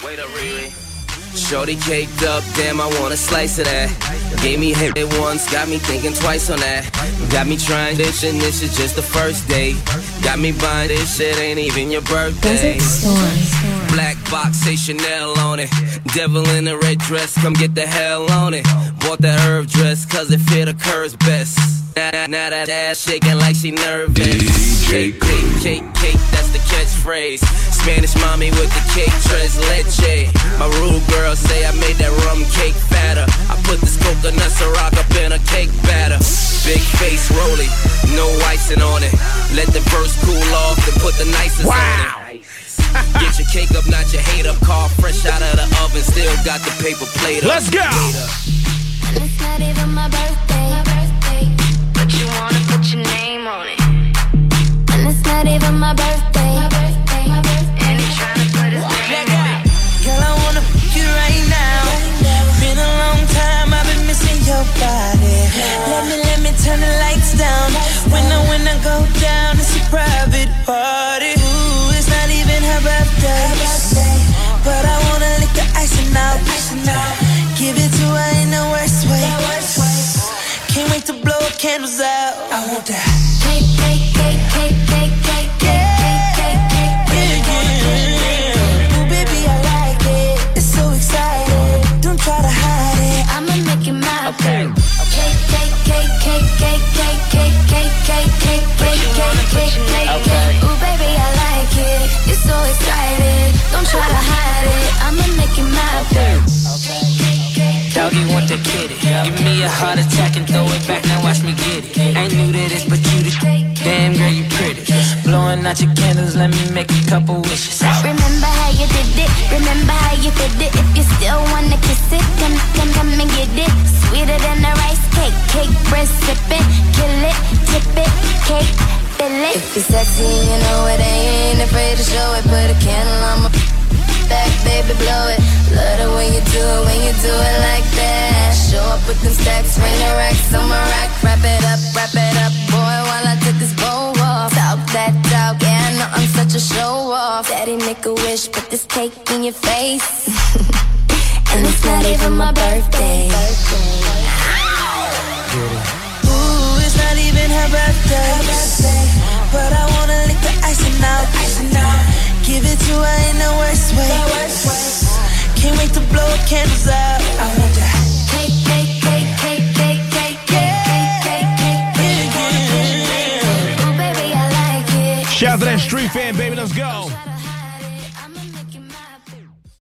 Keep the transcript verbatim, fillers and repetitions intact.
Wait up, Riri. Shorty caked up, damn, I want a slice of that. Gave me hit it once, got me thinking twice on that. Got me trying this and this is just the first day. Got me buying this shit, ain't even your birthday. Black box, say Chanel on it. Devil in a red dress, come get the hell on it. Bought that herb dress, cause it fit her curves best. Now, now that ass shaking like she nervous. Cake, cake, cake, cake, that's the catchphrase. Spanish mommy with the cake, tres leche. My rude girl say I made that rum cake fatter. I put this coconut Ciroc up in a cake batter. Big face rolling, no icing on it. Let the verse cool off and put the nicest wow. on it. Get your cake up, not your hate up. Car fresh out of the oven, still got the paper plate up. Let's go! And it's not even my birthday, my birthday, but you wanna put your name on it. And it's not even my birthday, my birthday, my birthday, and you're trying to put his name on it. Girl, I wanna fuck you right now. Been a long time, I've been missing your body. Let me, let me turn the lights down. When I, when I go down, it's a private party. Ooh, it's not even her birthday, but I wanna lick the icing out. Give it to her in the worst way. Can't wait to blow candles out. I want that. Cake, cake, cake, cake, cake, cake, cake, cake, cake, cake, cake. Ooh, baby, I like it. It's so exciting. Don't try to hide it. I'ma make it my okay. Cake, cake, cake, cake, cake, cake, cake, cake, cake, cake, cake, cake, cake, cake. Ooh, baby, I like it. It's so exciting. Don't try to hide it. I'ma make it my okay. Doggy want the kitty. Give me a heart attack and throw it back, now watch me get it. Ain't new to this, but you the damn girl, you pretty. Blowing out your candles, let me make a couple wishes. Remember how you did it, remember how you did it. If you still wanna kiss it, come, come, come and get it. Sweeter than a rice cake, cake, breast sipping. Kill it, tip it, cake, fill it. If you're sexy and you know it, I ain't afraid to show it. Put a candle on my back, baby, blow it. Love it when you do it, when you do it like that. Show up with them stacks, ring the racks on my rack. Wrap it up, wrap it up, boy, while I took this bow off. Talk that talk, yeah, I know I'm such a show off. Daddy, make a wish, put this cake in your face. And it's not even my birthday. Ooh, it's not even her birthday, but I wanna lick the icing out. Give it to her in the worst way. Can't wait to blow candles out. I want that. Cake, cake, cake, cake, cake, cake, cake, cake, cake, cake, cake. Ooh, baby, I like it. Shout out to that street fan, baby. Let's go.